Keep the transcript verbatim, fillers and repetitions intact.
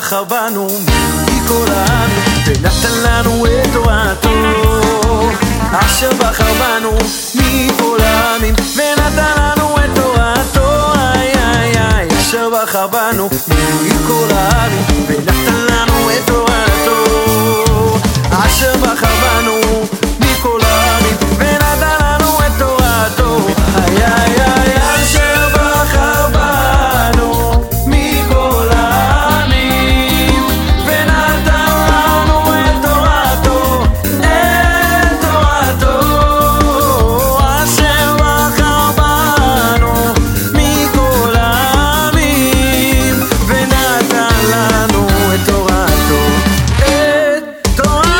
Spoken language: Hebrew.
בחר בנו מכל העמים ונתן לנו את תורתו. אשר בחר בנו מכל העמים ונתן לנו את תורתו. איי איי איי, אשר בחר בנו מכל העמים ונתן